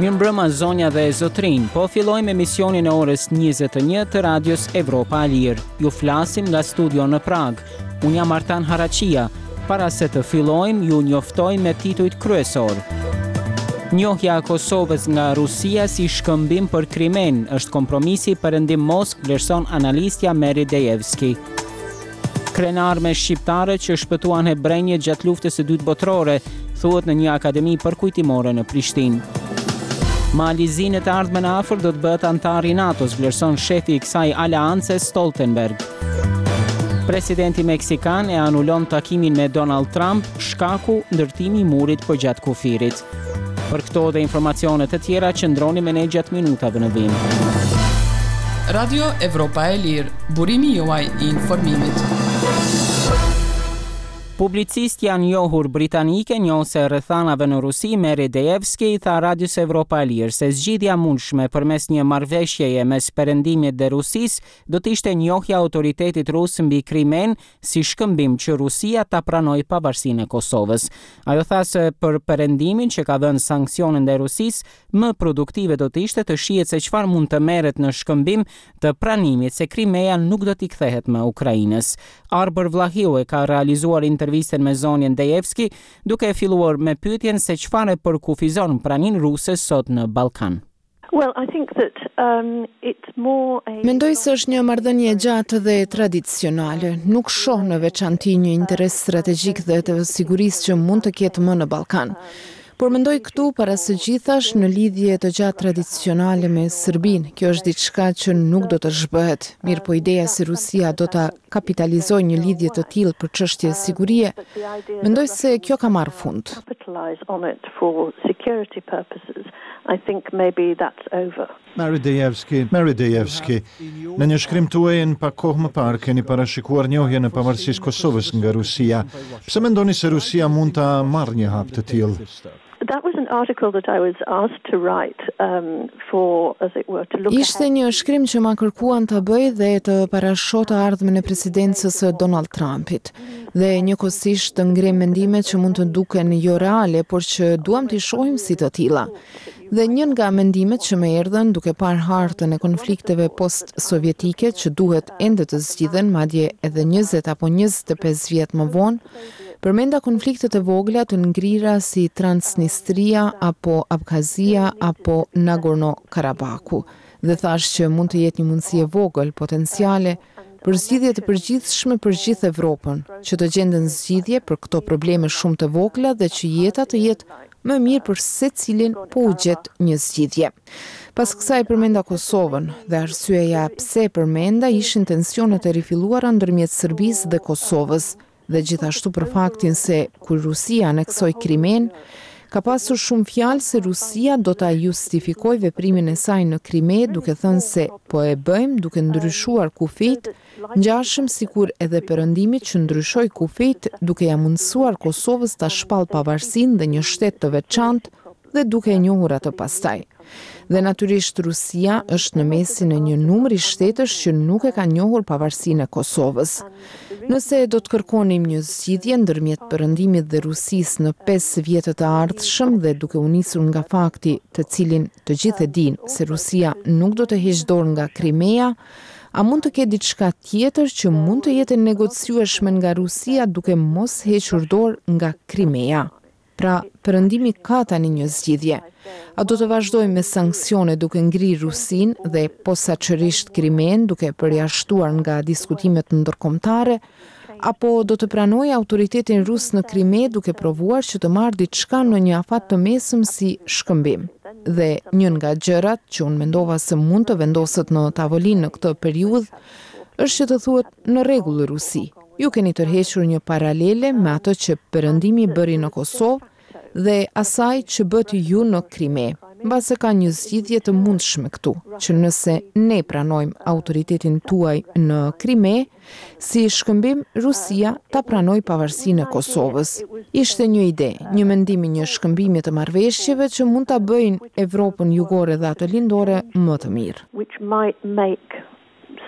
Mirëmbrëma zonja dhe zotrin, po fillojmë emisionin e orës 21 të radios Evropa e Lirë. Ju flasim nga studio në Prag. Unë jam Artan Haraqia. Para se të fillojmë, ju njoftoj me titujt kryesor. Njohja e Kosovës nga Rusia si shkëmbim për Krimen është kompromisi perëndim Moskë, vlerëson analistja Meri Dejevski. Krenarme shqiptare që shpëtuan hebrenje gjatë luftës së dytë botërore, thuhet në një akademi përkujtimore në Prishtinë. Malizinë të ardhmen afër do të bëhet antar i NATO-s, vlerëson shefi i kësaj aleance Stoltenberg. Presidenti meksikan e anulon takimin me Donald Trump, shkaku ndërtimi i murit përgjatë kufirit. Për këto dhe informacione të tjera qëndroni me ne gjatë minutave në vim. Radio Evropa e Lirë, burimi juaj i informimit. Publicistja njohur britanike njohëse rrethanave në Rusi, Meri Dejevski, i tha Radios Evropa e Lirë se zgjidhja mundshme përmes një marrëveshjeje mes Perëndimit dhe Rusisë do të ishte njohja autoritetit rus mbi Krimen si shkëmbim që Rusia ta pranojë pavarësinë e Kosovës. Ajo tha se për Perëndimin që ka dhënë sanksionin ndaj Rusisë, më produktive do të ishte të shihet se çfarë mund të merret në shkëmbim të pranimit se Krimea nuk do t'i kthehet më Ukrainës. Arbër Vlahiu e ka realizuar intervistën me zonjën Dejevski, duke filluar me pyetjen se çfarë përkufizon praninë ruse sot në Ballkan. Mendoj se është një marrëdhënie gjatë dhe tradicionale. Nuk shoh në veçanti një interes strategjik dhe të sigurisë që mund të ketë më në Ballkan. Por mendoj këtu para së gjithash në lidhje të gjatë tradicionale me Serbinë. Kjo është diçka që nuk do të zhbëhet. Mirë po ideja se Rusia do ta kapitalizojë një lidhje të tillë për çështje sigurie, mendoj se kjo ka marrë fund. Meri Dejevski, në një shkrim tuaj pak kohë më parë keni parashikuar njohjen e pavarësisë Kosovës nga Rusia. Pse mendoni se Rusia mund ta marrë një hap të tillë? Ishte një shkrim që ma kërkuan të bëj dhe të parashoj të ardhmen e presidencës së Donald Trumpit. Dhe njëkohësisht të ngrem mendime që mund të duken jo reale, por që duam t'i shohim si të tilla. Dhe një nga mendimet që më erdhën duke parë hartën e konflikteve post-sovjetike që duhet ende të zgjidhen, madje edhe 20 apo 25 vjet më vonë, përmenda konfliktet e vogla të ngrira si Transnistria apo Abkhazia apo Nagorno-Karabaku. Dhe thash që mund të jetë një mundësi e vogël potenciale për zgjidhje të përgjithshme për gjithë Evropën, që të gjenden zgjidhje për këto probleme shumë të vogla dhe që jeta të jetë më mirë për secilin po u gjet një zgjidhje. Pas kësaj përmenda Kosovën dhe arsyeja pse përmenda ishin tensionet e rifilluara ndërmjet Serbisë dhe Kosovës, dhe gjithashtu për faktin se kur Rusia aneksoi Krimen, ka pasur shumë fjalë se Rusia do ta justifikojë veprimin e saj në Krime duke thënë se po e bëjmë duke ndryshuar kufijt, ngjashëm sikur edhe Perëndimi që ndryshoi kufijt duke ja mundësuar Kosovës ta shpallë pavarësinë dhe një shtet të veçantë dhe duke e njohur atë pastaj. Dhe natyrisht Rusia është në mesin e një numri shtetësh që nuk e ka njohur pavarësinë e Kosovës. Nëse do të kërkonim një zgjidhje ndërmjet Perëndimit dhe Rusisë në 5 vjetët e ardhshëm dhe duke u nisur nga fakti të cilin të gjithë e dinë se Rusia nuk do të heqë dorë nga Krimea, a mund të ketë diçka tjetër që mund të jetë negociueshme nga Rusia duke mos hequr dorë nga Krimea? Pra, Perëndimi ka tani një zgjidhje. A do të vazhdojmë me sanksione duke ngrirë Rusinë dhe posaçërisht Krimen duke përjashtuar nga diskutimet ndërkombëtare, apo do të pranojë autoritetin rus në Krime duke provuar që të marrë diçka në një afat të mesëm si shkëmbim. Dhe një nga gjërat që unë mendova se mund të vendoset në tavolinë në këtë periudhë është që të thuhet në rregull Rusi. Ju keni tërhequr një paralele me atë që Perëndimi bëri në Kosovë dhe asaj që bëti ju në Krime. Mbase ka një zgjidhje të mundshme këtu, që nëse ne pranojmë autoritetin tuaj në Krime, si shkëmbim Rusia ta pranoj pavarësinë e Kosovës. Ishte një ide, një mendim i një shkëmbimi të marrëveshjeve që mund ta bëjnë Evropën jugore dhe ato lindore më të mirë.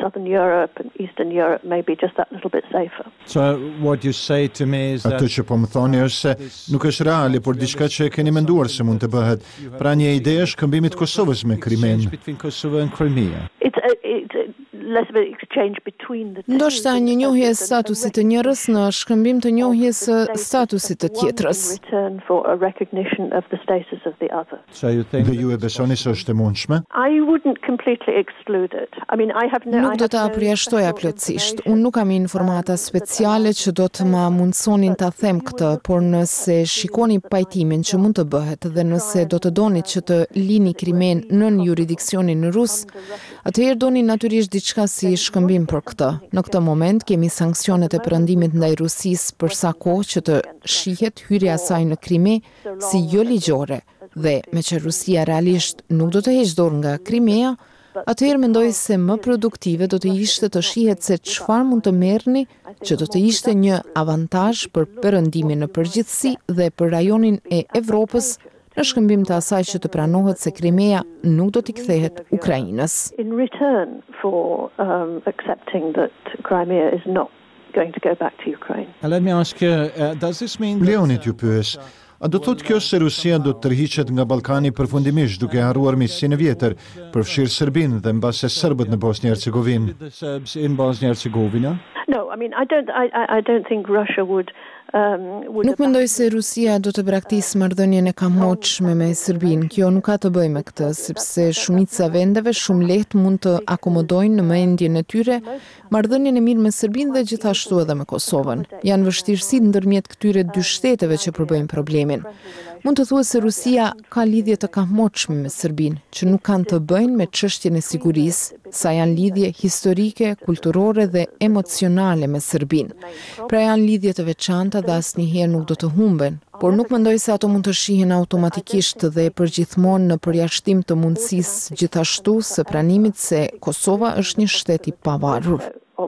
Southern Europe and Eastern Europe may be just that little bit safer. So what you say to me is that... Atë që po më thoni është se nuk është reale, por diçka që keni menduar se mund të bëhet. Pra një ide është këmbimit Kosovës me Krimen. Less of an exchange between the two. Ndoshta një njohje e statusit të njërës në shkëmbim të njohjes së statusit të tjetrës. Dhe ju e besoni se është e mundshme? Nuk do ta përjashtoja plotësisht. Unë nuk kam informata speciale që do të ma mundsonin ta them këtë, por nëse shikoni pajtimin që mund të bëhet dhe nëse do të doni që të lini Krimen nën jurisdiksionin rus, atëherë doni natyrisht diçka si shkëmbim për këtë. Në këtë moment kemi sanksionet e perëndimit ndaj Rusisë për sa kohë që të shihet hyrja e saj në Krime si jo ligjore dhe me që Rusia realisht nuk do të heqë dorë nga Krimea, atëherë mendoj se më produktive do të ishte të shihet se çfarë mund të merrni që do të ishte një avantazh për perëndimin në përgjithësi dhe për rajonin e Evropës në shkëmbim të asaj që të pranohet se Krimea nuk do t'i kthehet Ukrainës. In return for accepting that Crimea is not going to go back to Ukraine. Let me ask you, does this mean Leonid ju pyes, a do thotë kjo se Rusia do të tërhiqet nga Ballkani përfundimisht duke harruar miqësinë e vjetër, përfshirë Serbinë dhe mbase serbët në Bosnjë-Hercegovinë? In Bosnjë-Hercegovina? No, I mean I don't think Russia would Nuk mendoj se Rusia do të braktisë marrëdhënien e kammoçme me Serbinë. Kjo nuk ka të bëjë me këtë, sepse shumica vendeve shumë lehtë mund të akomodojnë në mendjen e tyre marrëdhënien e mirë me Serbinë dhe gjithashtu edhe me Kosovën. Janë vështirësitë ndërmjet këtyre dy shteteve që përbëjnë problemin. Mund të thuhet se Rusia ka lidhje të kammoçme me Serbinë, që nuk kanë të bëjnë me çështjen e sigurisë, sa janë lidhje historike, kulturore dhe emocionale me Serbinë. Pra janë lidhje të veçanta dhe asnjëherë nuk do të humben, por nuk mendoj se ato mund të shihen automatikisht dhe përgjithmonë në përjashtim të mundësisë gjithashtu së pranimit se Kosova është një shtet i pavarur.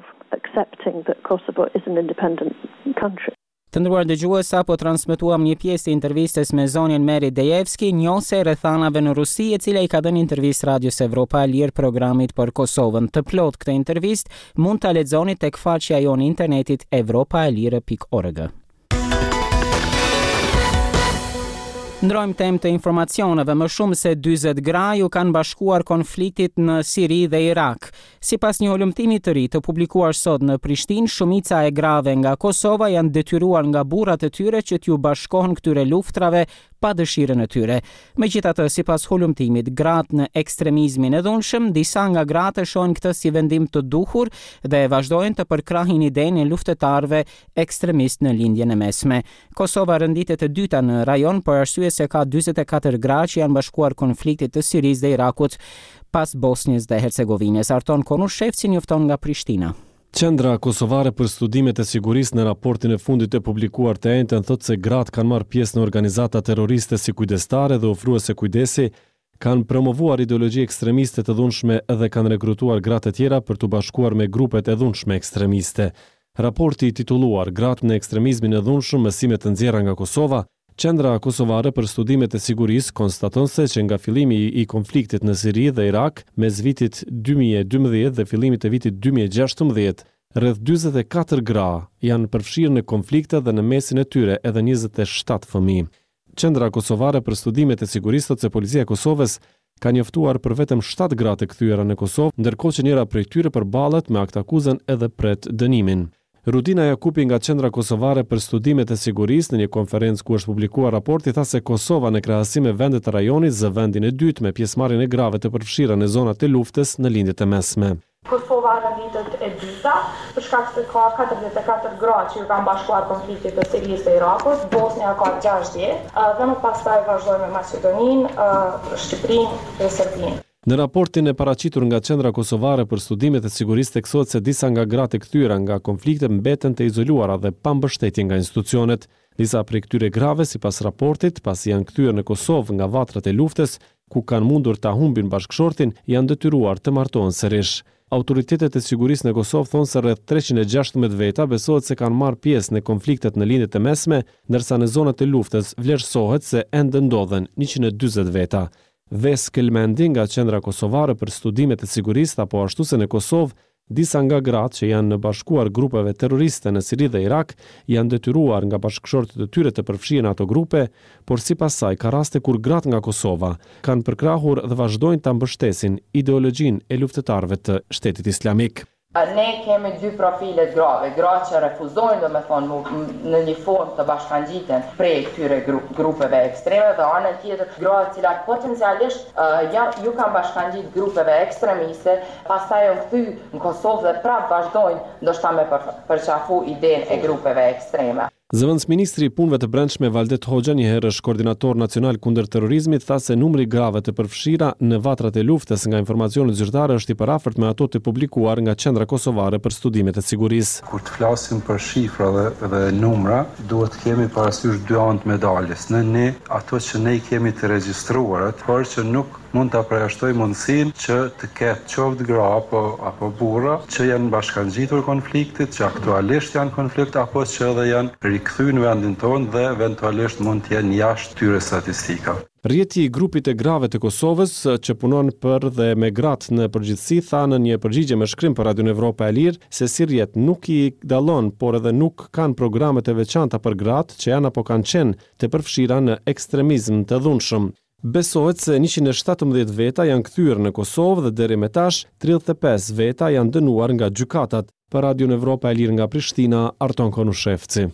Të nderuar dëgjues, sapo transmetuam një pjesë të intervistës me zonjën Meri Dejevski, njohëse e rrethanave në Rusi, e cila i ka dhënë intervistë Radios Evropa e Lirë programit për Kosovën. Të plot këtë intervistë mund ta lexoni tek faqja jonë e internetit evropaelire.org. Ndrojmë temë të informacioneve, më shumë se 40 gra ju kanë bashkuar konfliktit në Siri dhe Irak. Sipas një hulumtimi të ri të publikuar sot në Prishtinë, shumica e grave nga Kosova janë detyruar nga burrat e tyre që t'ju bashkohen këtyre luftrave pa dëshirën e tyre. Megjithatë, sipas hulumtimit, gratë në ekstremizmin e dhunshëm, disa nga gratë shohin këtë si vendim të duhur dhe vazhdojnë të përkrahin idenë e luftetarëve ekstremist në lindjen e mesme. Kosova rënditet e dyta në rajon për arsye se ka 44 gra që janë bashkuar konfliktit të Sirisë dhe Irakut pas Bosnjës dhe Hercegovinës. Arton Konush Shefci njofton nga Prishtina. Qendra kosovare për studimet e sigurisë në raportin e fundit të publikuar të enjtën thotë se gratë kanë marrë pjesë në organizata terroriste si kujdestare dhe ofruese kujdesi, kanë promovuar ideologji ekstremiste të dhunshme dhe kanë rekrutuar gratë e tjera për të bashkuar me grupet e dhunshme ekstremiste. Raporti i titulluar Gratë në ekstremizmin e dhunshëm, mësime të nxjerra nga Kosova, Qendra kosovare për studimet e sigurisë konstaton se që nga fillimi i konfliktit në Siri dhe Irak, mes vitit 2012 dhe fillimit të vitit 2016, rreth 44 gra janë përfshirë në konflikte dhe në mesin e tyre edhe 27 fëmijë. Qendra kosovare për studimet e sigurisë thotë se policia e Kosovës ka njoftuar për vetëm 7 gra të kthyer në Kosovë, ndërkohë që njëra prej tyre përballet me akt akuzën edhe pret dënimin. Rudina Jakupi nga Qendra Kosovare për studimet e sigurisë në një konferencë ku është publikuar raporti tha se Kosova në krahasim me vendet të rajonit zë vendin e dytë me pjesëmarrjen e grave të përfshira në zonat e luftës në lindjet e mesme. Kosova rënditet e dyta, për shkak se ka 44 gra që ju kanë bashkuar konfliktit të Sirisë dhe Irakut, Bosnia ka 60, dhe më pastaj vazhdojnë me Maqedoninë, Shqipërinë dhe Serbinë. Në raportin e paraqitur nga Qendra Kosovare për studimet e sigurisë teksohet se disa nga gratë e kthyer nga konflikte mbeten të izoluara dhe pa mbështetje nga institucionet. Disa prej këtyre grave, sipas raportit, pasi janë kthyer në Kosovë nga vatrat e luftës, ku kanë mundur ta humbin bashkëshortin, janë detyruar të martohen sërish. Autoritetet e sigurisë në Kosovë thonë se rreth 316 veta besohet se kanë marrë pjesë në konfliktet në lindjet e mesme, ndërsa në zonat e luftës vlerësohet se ende ndodhen 140 veta. Ves Kelmendi nga Qendra Kosovare për studimet e sigurisë apo ashtu se në Kosovë Disa nga gratë që janë në bashkuar grupeve terroriste në Siri dhe Irak janë detyruar nga bashkëshortët e tyre të përfshihen ato grupe, por sipas saj ka raste kur gratë nga Kosova kanë përkrahur dhe vazhdojnë ta mbështesin ideologjinë e luftëtarëve të Shtetit Islamik. Ne kemi dy profilet grave, gra që refuzojnë në një formë të bashkangjiten prej këtyre grupeve ekstreme dhe anën tjetër gra të cilat potencialisht ju kanë bashkangjit grupeve ekstremiste, pastaj janë kthy në Kosovë dhe prapë vazhdojnë ndoshta me përqafu idenë e grupeve ekstreme. Zëvendësministri i Punëve të Brendshme Valdet Hoxha, një herësh koordinator nacional kundër terrorizmit, tha se numri grave të përfshira në vatrat e luftës nga informacionet zyrtare është i parafort me ato të publikuar nga Qendra Kosovare për Studimet e Sigurisë. Kur të flasim për shifra dhe numra, duhet të kemi parasysh dy anë të medaljes. Në ne, ato që ne kemi të regjistruarat, por që nuk mund të përjashtoj mundësinë që të ketë qoftë gra apo burra që janë bashkangjitur konfliktit, që aktualisht janë konflikt apo që edhe janë rikthyer në vendin tonë dhe eventualisht mund të jenë jashtë këtyre statistika. Rjeti i grupit e grave të Kosovës që punon për dhe me gratë në përgjithësi tha në një përgjigje me shkrim për Radio Evropa e Lirë se si rjet nuk i dallon, por edhe nuk kanë programet e veçanta për gratë që janë apo kanë qenë të përfshira në ekstremizëm të dhunshëm. Besohet se 117 veta janë kthyer në Kosovë dhe deri më tash 35 veta janë dënuar nga gjykatat. Për Radio Evropa e Lirë nga Prishtina, Arton Konushevci.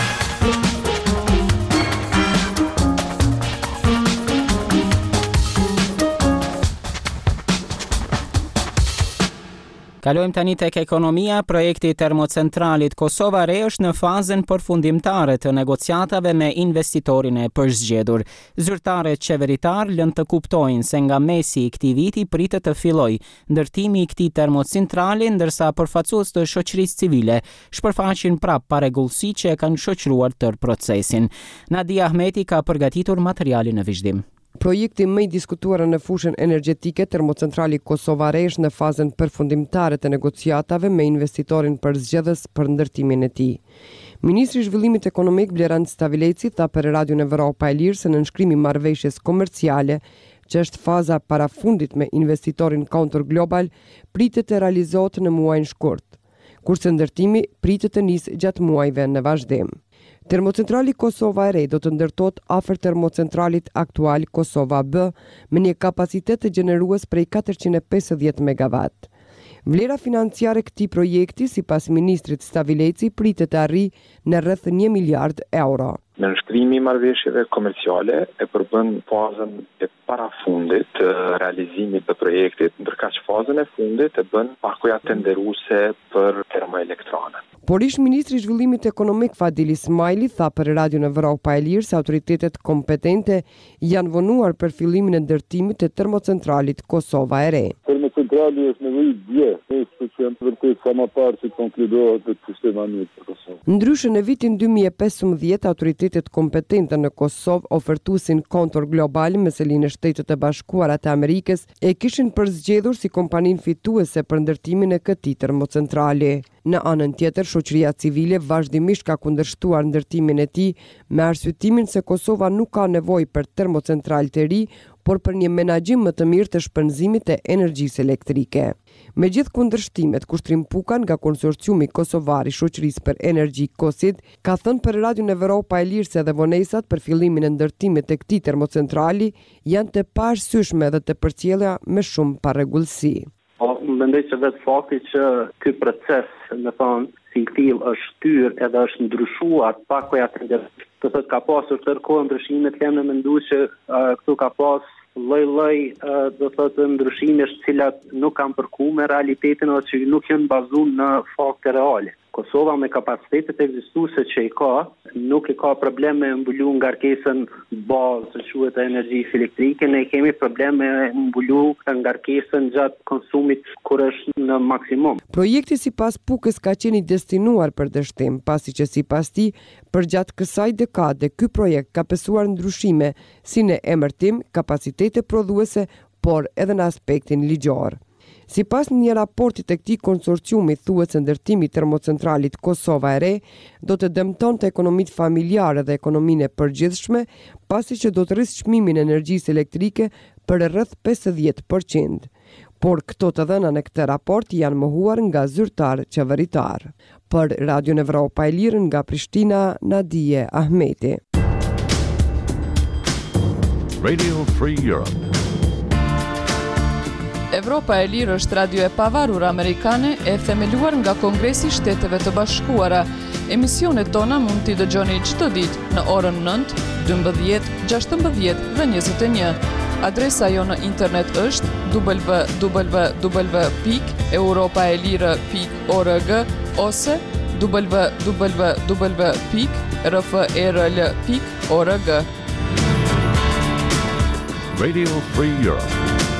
Kalojmë tani tek ekonomia. Projekti termocentralit Kosova Re është në fazën përfundimtare të negociatave me investitorin e përzgjedhur. Zyrtarët qeveritar lënë të kuptojnë se nga mesi i këtij viti pritet të fillojë ndërtimi i këtij termocentrali, ndërsa përfaqësues të shoqërisë civile shpërfaqin prapë parregullsi që e kanë shoqëruar tërë procesin. Nadia Ahmeti ka përgatitur materialin në vazhdim. Projekti më i diskutuar në fushën energjetike, termocentrali Kosova Re është në fazën përfundimtare të negociatave me investitorin përzgjedhës për ndërtimin e tij. Ministri i Zhvillimit Ekonomik Blerand Stavileci tha për Radio Evropa e Lirë se nënshkrimi i marrëveshjes komerciale, që është faza parafundit me investitorin Counter Global, pritet të realizohet në muajin shkurt, kurse ndërtimi pritet të nisë gjatë muajve në vazhdim. Termocentrali Kosova Re do të ndërtohet afër termocentralit aktual Kosova B me një kapacitet të gjenerues prej 450 MW. Vlera financiare këtij projekti, sipas ministrit Stavileci, pritet të arrijë në rreth 1 miliard euro. Nënshkrimi i marrëveshjeve komerciale e përbën fazën e parafundit të realizimit të projektit, ndërkaq fazën e fundit e bën paguja tenderuese për termoelektrane. Por ish ministri i Zhvillimit Ekonomik Fadil Ismaili tha për Radio Evropa e Lirë se autoritetet kompetente janë vonuar për fillimin e ndërtimit të termocentralit Kosova e Re. Termocentrali është nevojë dje, që vërtet sa më parë që konkludohet të sistemi i Kosovës. Ndryshe në vitin 2015, autoritetet kompetente në Kosovë ofertuesin Counter Global me selinë e Shtetet e Bashkuara të Amerikës e kishin përzgjedhur si kompaninë fituese për ndërtimin e këtij termocentrali. Në anën tjetër, shoqëria civile vazhdimisht ka kundërshtuar ndërtimin e tij me arsyetimin se Kosova nuk ka nevojë për termocentral të ri, por për një menaxhim më të mirë të shpenzimit të energjisë elektrike. Me gjithë kundërshtimet, Kushtrim Pukan nga konsorciumi kosovar i shoqërisë për energji KOSID ka thënë për Radio Evropa e Lirë se edhe vonesat për fillimin e ndërtimit të këtij termocentrali janë të paarsyeshme dhe të përcjellura me shumë parregullsi. Mendoj se vetë fakti që ky proces, me thonë, si këtill është shtyr edhe është ndryshuar pakoja tenderuese. Do thotë ka pasur tërkohë ndryshime, të kemë menduar që këtu ka pas lloj-lloj do thotë ndryshimesh të cilat nuk kanë përkuar me realitetin ose që nuk janë bazuar në fakte reale. Kosova me kapacitetet ekzistuese që i ka, nuk i ka probleme me mbulu ngarkesën bazë që quhet energjisë elektrike, ne kemi probleme me mbulu ngarkesën gjatë konsumit kur është në maksimum. Projekti sipas Pukës ka qenë i destinuar për dështim, pasi që sipas tij, përgjatë kësaj dekade ky projekt ka pësuar ndryshime si në emërtim, kapacitete prodhuese, por edhe në aspektin ligjor. Sipas një raporti të këtij konsorciumi thuhet se ndërtimi i termocentralit Kosova e Re do të dëmtonte ekonomitë familjare dhe ekonominë e përgjithshme, pasi që do të rrisë çmimin e energjisë elektrike për rreth 50%. por këto të dhëna në këtë raport janë mohuar nga zyrtar qeveritar. Për Radion Evropa e Lirë nga Prishtina, Nadije Ahmeti. Radio Free Europe. Evropa e Lirë është radio e pavarur amerikane e themeluar nga Kongresi i Shteteve të Bashkuara. Emisionet tona mund t'i dëgjoni çdo ditë në orën 9, 12, 16 dhe 21. Adresa jo në internet është www.europaelire.org ose www.rfrl.org. Radio Free Europe.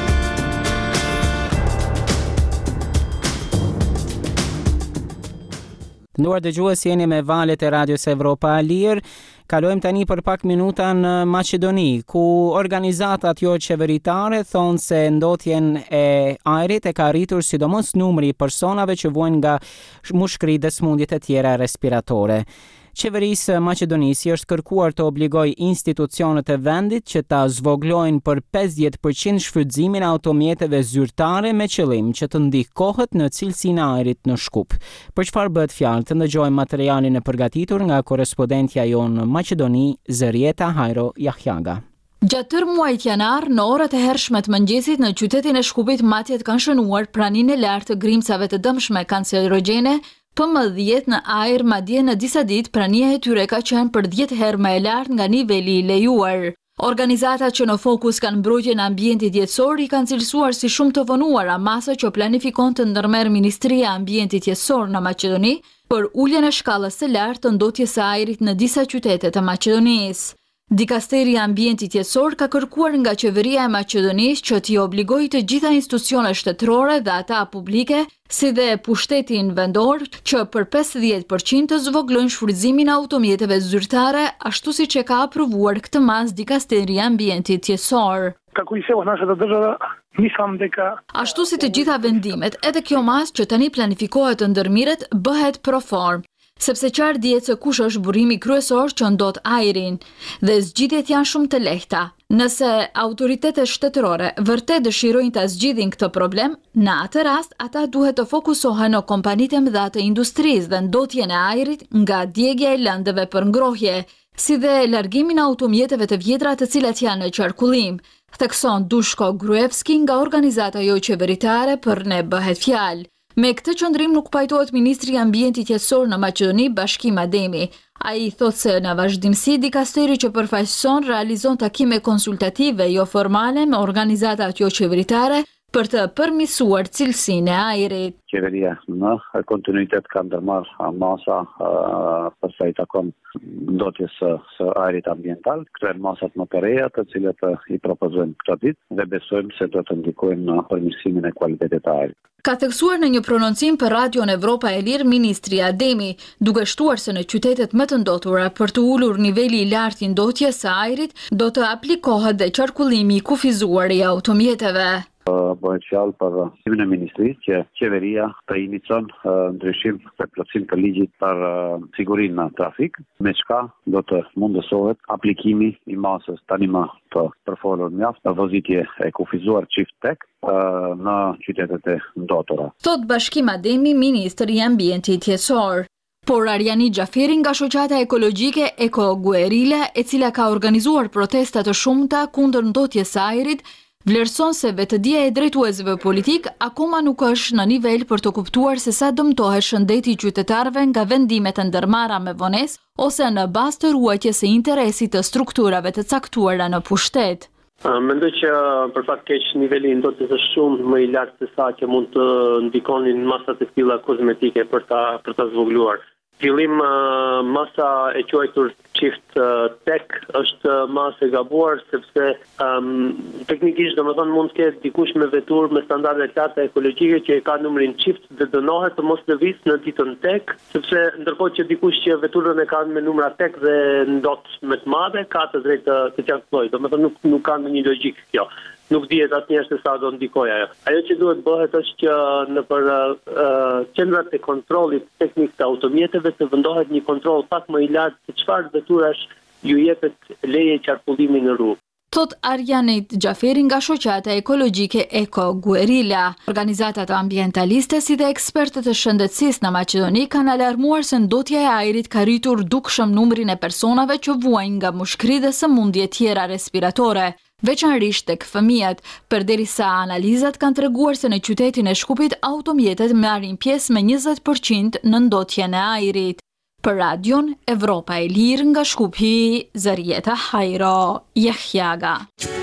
Nduar dëgjues, jeni me valët e Radios Evropa Lirë. Kalojmë tani për pak minuta në Maqedoni, ku organizatat jo qeveritare thonë se ndotjen e ajrit e ka rritur sidomos numri i personave që vuajnë nga mushkëri dhe smundjet e tjera respiratore. Qeverisë Maqedonisë është kërkuar të obligoj institucionet e vendit që ta zvoglojnë për 50% shfrytëzimin e automjeteve zyrtare me qëllim që të ndihkohet në cilësinë e ajrit në Shkup. Për çfarë bëhet fjalë, të ndëgjojmë materialin e përgatitur nga korrespondentja jonë në Maqedoni, Zërieta Hajro Jahjaga. Gjatë tërë muajit janar, në orat e hershme të mëngjesit në qytetin e Shkupit matjet kanë shënuar praninë e lartë të grimcave të dëmshme kancerogjene, PM10 në ajër, madje në disa ditë prania e tyre ka qenë për 10 herë më e lartë nga niveli i lejuar. Organizatat që në fokus kanë mbrojtjen e ambientit jetësor i kanë cilësuar si shumë të vonuara masa që planifikon të ndërmerr Ministria e Ambientit Jetësor në Maqedoni për uljen e shkallës së lartë të ndotjes së ajrit në disa qytete të Maqedonisë. Dikasteri e Ambientit Jetësor ka kërkuar nga qeveria e Maqedonisë që t'i obligojë të gjitha institucionet shtetërore dhe ata publike, si dhe pushtetin vendor, që për 50% të zvoglojnë shfrytëzimin e automjeteve zyrtare, ashtu siç e ka aprovuar këtë mas Dikasteri e Ambientit Jetësor. Ashtu si të gjitha vendimet, edhe kjo mas që tani planifikohet të ndërmiret bëhet pro form, sepse qartë dihet se kush është burimi kryesor që ndot ajrin, dhe zgjidhjet janë shumë të lehta. Nëse autoritetet shtetërore vërtet dëshirojnë ta zgjidhin këtë problem, në atë rast ata duhet të fokusohen në kompanitë e mëdha të industrisë dhe ndotjen e ajrit nga djegja e lëndëve për ngrohje, si dhe largimin e automjeteve të vjetra të cilat janë në qarkullim, thekson Dushko Gruevski nga organizata jo qeveritare Për ne bëhet fjalë. Me këtë qëndrim nuk pajtohet Ministri i Ambientit Jetësor në Maqedoni, Bashkim Ademi. Ai thotë se në vazhdimsi dikasteri që përfaqëson realizon takime konsultative jo formale me organizatat jo qeveritare për të përmirësuar cilësinë e ajrit. Qeveria në kontinuitet ka ndërmarrë masa për sa i takon ndotjes së ajrit ambiental. Këto janë masat më të reja të cilët i propozojmë këtë ditë dhe besojmë se do të ndikojnë në përmirësimin e cilësisë të ajrit. Ka theksuar në një prononcim për Radion Evropa e Lirë Ministri Ademi, duke shtuar se në qytetet më të ndotura për të ulur niveli i lartë i ndotjes së ajrit, do të aplikohet dhe qarkullimi i kufizuar i automjeteve. Bëhet fjalë për ndërtimin e ministrisë që qeveria të inicon ndryshim për plotësim të ligjit për sigurinë në trafik, me çka do të mundësohet aplikimi i masës tani më të përfolur mjaft në vozitje e kufizuar çift tek në qytetet e ndotura. Thot Bashkim Ademi, Ministri i Ambientit Jetësor. Por Arjani Gjaferi nga shoqata ekologjike Eko Guerilla, e cila ka organizuar protesta të shumta kundër ndotjes së ajrit, vlerëson se vetëdia e drejtuesve politik akoma nuk është në nivel për të kuptuar se sa dëmtohet shëndeti i qytetarëve nga vendimet e ndërmarra me vonesë ose në bazë të ruajtjes së interesit të strukturave të caktuara në pushtet. Mendoj që për fat keq niveli i ndotjes është shumë më i lartë se sa që mund të ndikonin masat e tilla kozmetike për ta zvogluar. Fillim masa e quajtur çift tek është masë e gabuar sepse teknikisht domethënë mund të ketë dikush me vetur me standarde të larta ekologjike që e ka numrin çift dhe dënohet të mos lëvizë në ditën tek, sepse ndërkohë që dikush që veturën e ka me numra tek dhe ndot me të madhe ka të drejtë të qarkullojë. Domethënë nuk ka ndonjë logjik kjo. Nuk dihet asnjëherë se sa do ndikojë ajo. Ajo që duhet bëhet është që nëpër qendrat e kontrollit teknik të automjeteve të vendohet një kontroll pak më i lartë se çfarë veturash ju jepet leje qarkullimi në rrugë. thot Arjanit Gjaferi nga shoqata ekologjike Eko Guerilla. Organizatat ambientaliste si dhe ekspertët e shëndetësisë në Maqedoni kanë alarmuar se ndotja e ajrit ka rritur dukshëm numrin e personave që vuajnë nga mushkëri dhe sëmundje tjera respiratore, veçanërisht tek fëmijët, përderisa analizat kanë treguar se në qytetin e Shkupit automjetet marrin pjesë me 20% në ndotjen e ajrit. Për radion Evropa e Lirë nga Shkupi, Zarieta Hajro, Jehjaga.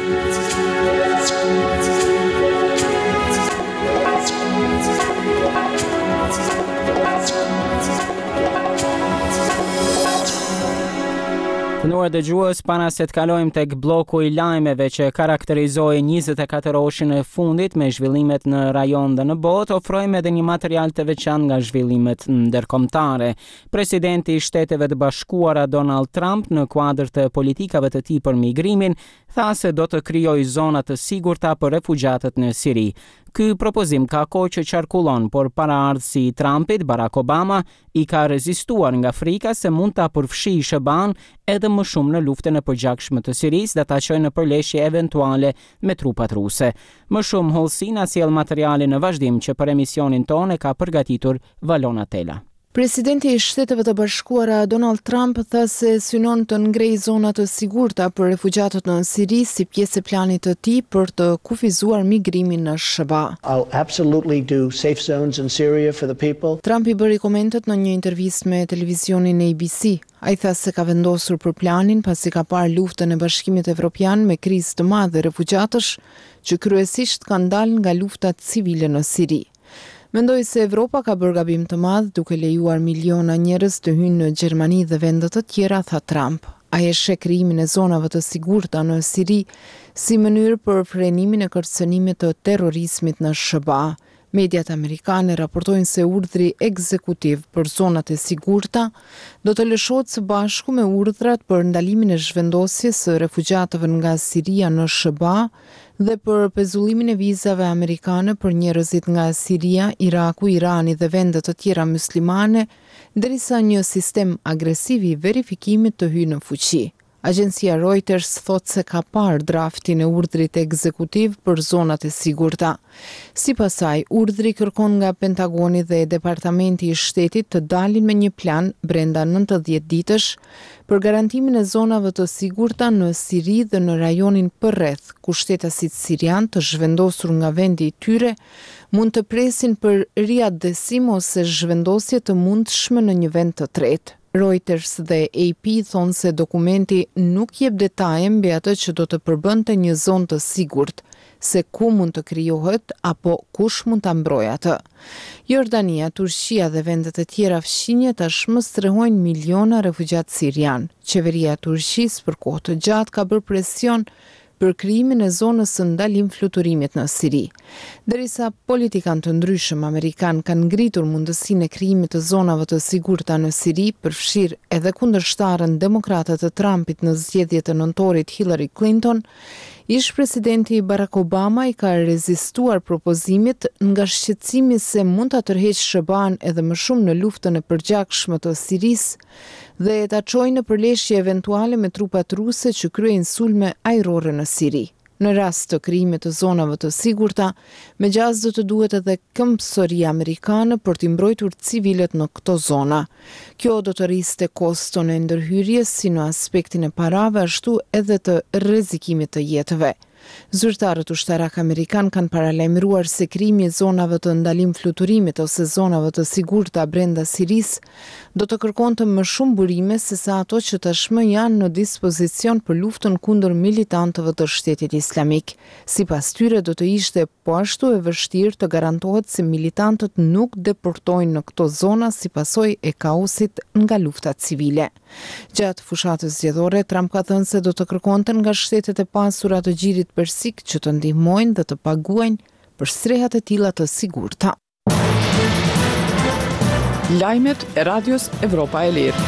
Të nderuar dëgjues, para se të kalojmë tek bloku i lajmeve që karakterizoi 24 orëshin e fundit me zhvillimet në rajon dhe në botë, ofrojmë edhe një material të veçantë nga zhvillimet ndërkombëtare. Presidenti i Shteteve të Bashkuara Donald Trump në kuadër të politikave të tij për migrimin, tha se do të krijojë zona të sigurta për refugjatët në Siri. Ky propozim ka kohë që qarkullon, por paraardhësi i Trumpit, Barack Obama, i ka rezistuar nga frika se mund ta përfshijë SHBA-n edhe më shumë në luftën e përgjakshme të Sirisë dhe ta çojë në përleshje eventuale me trupat ruse. Më shumë hollësi na sjell materiale në vazhdim që për emisionin tonë ka përgatitur Valona Tela. Presidenti i Shteteve të Bashkuara Donald Trump tha se synon të ngrejë zona të sigurta për refugjatët në Siri si pjesë e planit të tij për të kufizuar migrimin në SHBA. I'll absolutely do safe zones in Syria for the people. Trump i bëri komentet në një intervistë me televizionin ABC. Ai tha se ka vendosur për planin pasi ka parë luftën e Bashkimit Evropian me krizë të madhe refugjatësh që kryesisht kanë dalë nga luftat civile në Siri. Mendoj se Evropa ka bërë gabim të madh duke lejuar miliona njerëz të hyjnë në Gjermani dhe vende të tjera, tha Trump. Ai e sheh krijimin e zonave të sigurta në Siri si mënyrë për frenimin e kërcënimit të terrorizmit në SHBA. Mediat amerikane raportojnë se urdhri ekzekutiv për zonat e sigurta do të lëshohet së bashku me urdhrat për ndalimin e zhvendosjes së refugjatëve nga Siria në SHBA dhe për pezullimin e vizave amerikane për njerëzit nga Siria, Iraku, Irani dhe vende të tjera muslimane, derisa një sistem agresiv i verifikimit të hyjë në fuqi. Agjencia Reuters thot se ka parë draftin e urdhrit ekzekutiv për zonat e sigurta. Sipas saj, urdhri kërkon nga Pentagoni dhe Departamenti i Shtetit të dalin me një plan brenda 90 ditësh për garantimin e zonave të sigurta në Siri dhe në rajonin përreth, ku shtetasit sirian të zhvendosur nga vendi i tyre mund të presin për riadesim ose zhvendosje të mundshme në një vend të tretë. Reuters dhe AP thonë se dokumenti nuk jep detaje mbi atë që do të përbënte një zonë të sigurt, se ku mund të krijohet apo kush mund ta mbrojë atë. Jordania, Turqia dhe vendet e tjera fshinje tashmë strehojnë miliona refugjat sirian. Qeveria e Turqisë për kohë të gjatë ka bërë presion për krijimin e zonës së ndalim fluturimit në Siri. Derisa politikanë të ndryshëm amerikan kanë ngritur mundësinë e krijimit të zonave të sigurta në Siri, përfshirë edhe kundërshtarën demokrate të Trumpit në zgjedhjet e nëntorit Hillary Clinton, ish presidenti Barack Obama i ka rezistuar propozimit nga shqetësimi se mund ta tërheqë SHBA-n edhe më shumë në luftën e përgjakshme të Sirisë dhe ta çojë në përleshje eventuale me trupat ruse që kryejnë sulme ajrore në Siri. Në rast të krijimit të zonave të sigurta, megjithëse do të duhet edhe këmbësori amerikane për t'i mbrojtur civilet në këto zona. Kjo do të rriste koston e ndërhyrjes si në aspektin e parave ashtu edhe të rrezikimit të jetëve. Zyrtarët ushtarak amerikan kanë paralajmëruar se krijimi i zonave të ndalim fluturimit ose zonave të sigurta brenda Sirisë do të kërkonte më shumë burime se sa ato që tashmë janë në dispozicion për luftën kundër militantëve të Shtetit Islamik. Sipas tyre do të ishte po ashtu e vështirë të garantohet se militantët nuk deportojnë në këto zona si pasojë e kaosit nga luftat civile. Gjatë fushatës zgjedhore, Trump ka thënë se do të kërkonte nga shtetet e pasura të Gjirit Persik që të ndihmojnë dhe të paguajnë për strehat e tilla të sigurta. Lajmet e Radios Evropa e Lirë.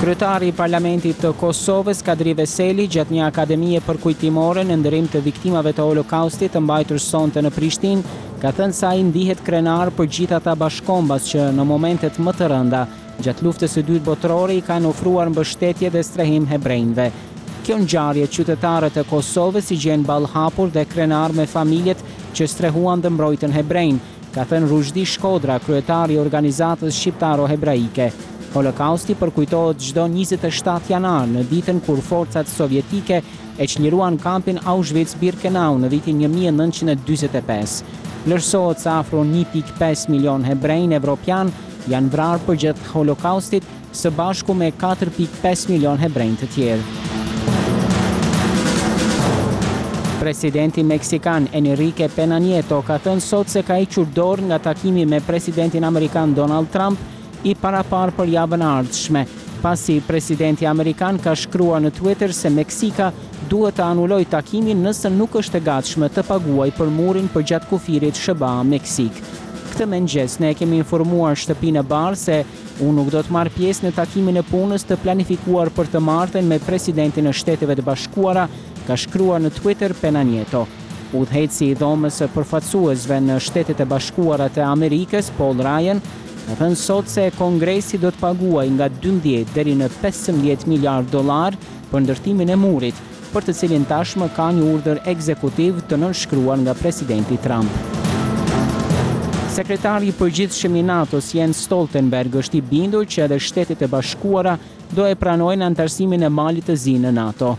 Kryetari i Parlamentit të Kosovës, Kadri Veseli, gjatë një akademie përkujtimore në ndërim të viktimave të Holokaustit të mbajtur sonte në Prishtinë, ka thënë se ai ndihet krenar për gjithë ata bashkombas që në momentet më të rënda gjatë luftës së dytë botërore i kanë ofruar mbështetje dhe strehim hebrejve. Kjo ngjarje qytetarët e Kosovës i gjen ballhapur dhe krenar me familjet që strehuan dhe mbrojtën hebrejn, ka thënë Ruzhdi Shkodra, kryetari i organizatës shqiptaro-hebraike. Holokausti përkujtohet çdo 27 janar në ditën kur forcat sovjetike e çliruan kampin Auschwitz-Birkenau në vitin 1945. Vlerësohet se afro 1.5 milion hebrejnë evropian janë vrarë përgjatë Holokaustit së bashku me 4.5 milion hebrejnë të tjerë. Presidenti meksikan Enrique Pena Nieto ka thënë sot se ka hequr dorë nga takimi me presidentin amerikan Donald Trump i parapar për javën e ardhshme, pasi presidenti amerikan ka shkruar në Twitter se Meksika duhet të anulojë takimin nëse nuk është e gatshme të paguajë për murin përgjatë kufirit SBA-Meksik. Këtë mëngjes ne kemi informuar Shtëpinë e Bardhë se unë nuk do të marr pjesë në takimin e punës të planifikuar për të martën me presidentin e Shteteve të Bashkuara, ka shkruar në Twitter Pena Nieto. Udhëheqësi i dhomës së përfaqësuesve në Shtetet e Bashkuara të Amerikës, Paul Ryan, ka thënë sot se Kongresi do të paguajë nga 12 deri në 15 miliard dollar për ndërtimin e murit, për të cilin tashmë ka një urdhër ekzekutiv të nënshkruar nga presidenti Trump. Sekretari i përgjithshëm i NATO-s Jens Stoltenberg është i bindur që edhe Shtetet e Bashkuara do e pranojnë antarësimin e Malit të Zi në NATO.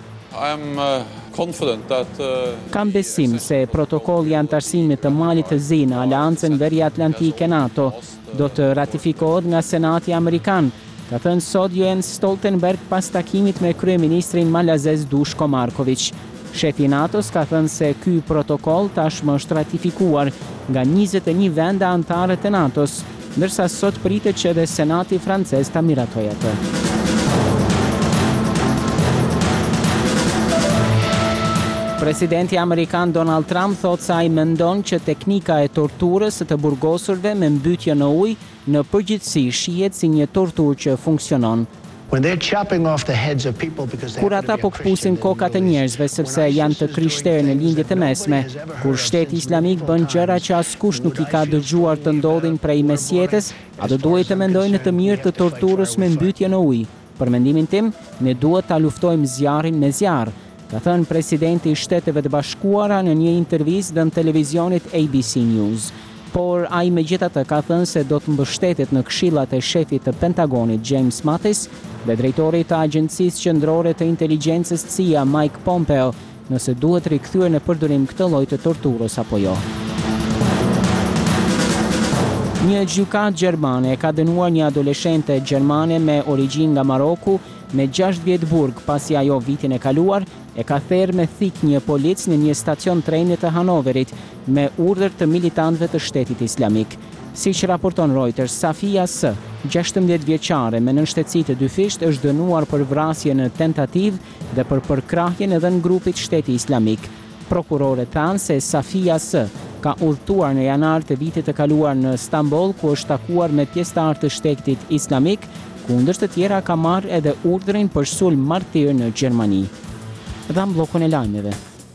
Kam besim se protokolli i antarësimit të Malit të Zi në Aleancën Veriatlantike NATO do të ratifikohet nga Senati Amerikan, ka thënë sot Jens Stoltenberg pas takimit me kryeministrin malazez Dushko Marković. Shefi i NATO-s ka thënë se ky protokoll tashmë është ratifikuar nga 21 vende anëtare të NATO-s, ndërsa sot pritet që edhe Senati francez ta miratojë atë. Presidenti amerikan Donald Trump thot se ai mendon që teknika e torturës së të burgosurve me mbytje në ujë në përgjithësi shihet si një torturë që funksionon. Kur ata po kpusin kokat e njerëzve sepse janë të krishterë në lindjet e mesme, kur Shteti Islamik bën gjëra që askush nuk i ka dëgjuar të ndodhin prej mesjetës, ato duhet të mendojnë të mirë të torturës me mbytje në ujë. Për mendimin tim, ne duhet ta luftojmë zjarrin me zjarr, ka thënë presidenti i Shteteve të Bashkuara në një intervistë dhënë televizionit ABC News. Por ai megjithatë ka thënë se do të mbështetet në këshillat e shefit të Pentagonit James Mattis dhe drejtorit të Agjencisë Qendrore të Inteligjencës CIA Mike Pompeo, nëse duhet rikthyer në përdorim këtë lloj të torturës apo jo. Një gjykatë gjermane ka dënuar një adoleshente gjermane me origjinë nga Maroku me 6 vjet burg pasi ajo vitin e kaluar e ka therrë me thik një polic në një stacion treni të Hanoverit me urdhër të militantëve të Shtetit Islamik. Siç raporton Reuters, Safia S, 16 vjeçare me nënshtetësi të dyfisht, është dënuar për vrasje në tentativë dhe për përkrahjen e dhënë grupit Shteti Islamik. Prokurorët thanë se Safia S ka udhëtuar në janar të vitit të kaluar në Stamboll, ku është takuar me pjesëtarë të Shtetit Islamik, kundër të tjera ka marrë edhe urdhrin për sulm martir në Gjermani. Dham bllokun e lajmeve.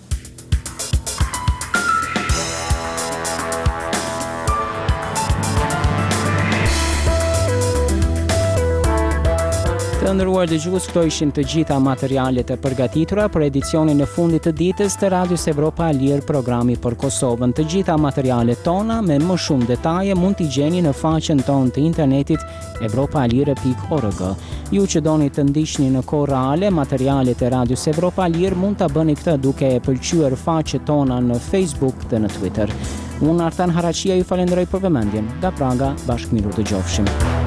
Të nderuar dëgjues, këto ishin të gjitha materialet e përgatitura për edicionin e fundit të ditës të Radios Evropa Lier, programi për Kosovën. Të gjitha materialet tona me më shumë detaje mund t'i gjeni në faqen tonë të internetit evropalier.org. Ju që doni të ndiqni në kohë reale materialet e Radios Evropa Lier mund ta bëni këtë duke e pëlqyer faqet tona në Facebook dhe në Twitter. Unë Artan Haraqia ju falenderoj për vëmendjen. Nga Praga, bashkë miru të gjofshim.